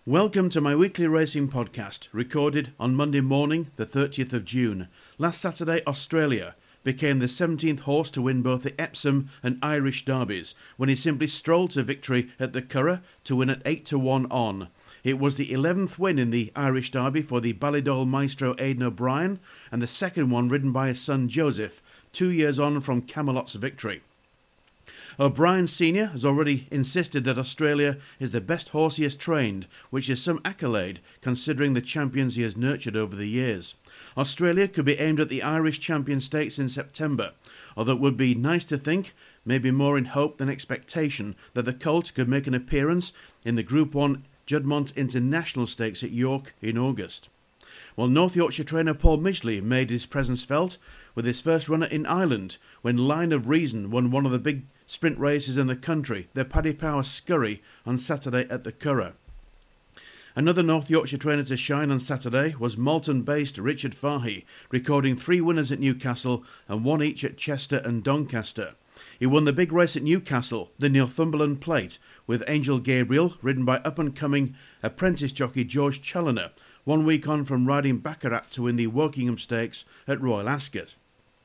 Welcome to my weekly racing podcast, recorded on Monday morning, the 30th of June. Last Saturday, Australia became the 17th horse to win both the Epsom and Irish Derbies, when he simply strolled to victory at the Curragh to win at 8-1 on. It was the 11th win in the Irish Derby for the Ballydoyle maestro Aidan O'Brien, and the second one ridden by his son Joseph, 2 years on from Camelot's victory. O'Brien Sr. has already insisted that Australia is the best horse he has trained, which is some accolade considering the champions he has nurtured over the years. Australia could be aimed at the Irish Champion Stakes in September, although it would be nice to think, maybe more in hope than expectation, that the colt could make an appearance in the Group 1 Juddmonte International Stakes at York in August. Well, North Yorkshire trainer Paul Midgley made his presence felt with his first runner in Ireland when Line of Reason won one of the big sprint races in the country, the Paddy Power Scurry, on Saturday at the Curragh. Another North Yorkshire trainer to shine on Saturday was Malton-based Richard Fahey, recording 3 winners at Newcastle and 1 each at Chester and Doncaster. He won the big race at Newcastle, the Northumberland Plate, with Angel Gabriel, ridden by up-and-coming apprentice jockey George Challoner, 1 week on from riding Baccarat to win the Wokingham Stakes at Royal Ascot.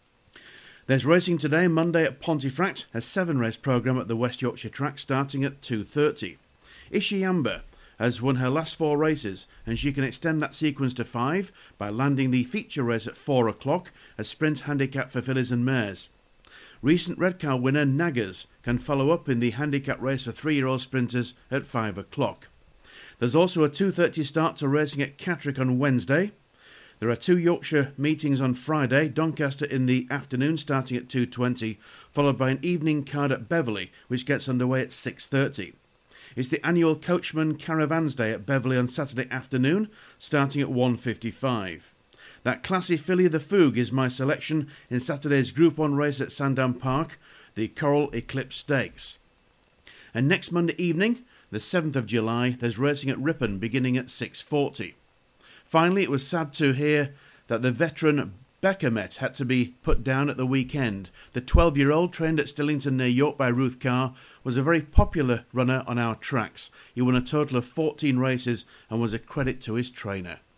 There's racing today, Monday at Pontefract, a 7-race programme at the West Yorkshire track starting at 2:30. Ishi Amber has won her last 4 races, and she can extend that sequence to 5 by landing the feature race at 4 o'clock, a sprint handicap for fillies and mares. Recent Redcar winner Naggers can follow up in the handicap race for 3-year-old sprinters at 5 o'clock. There's also a 2:30 start to racing at Catterick on Wednesday. There are 2 Yorkshire meetings on Friday, Doncaster in the afternoon starting at 2:20, followed by an evening card at Beverley, which gets underway at 6:30. It's the annual Coachman Caravans Day at Beverley on Saturday afternoon, starting at 1:55. That classy filly the Foog is my selection in Saturday's Group 1 race at Sandown Park, the Coral Eclipse Stakes. And next Monday evening, the 7th of July, there's racing at Ripon beginning at 6:40. Finally, it was sad to hear that the veteran Beckermet had to be put down at the weekend. The 12-year-old, trained at Stillington near York by Ruth Carr, was a very popular runner on our tracks. He won a total of 14 races and was a credit to his trainer.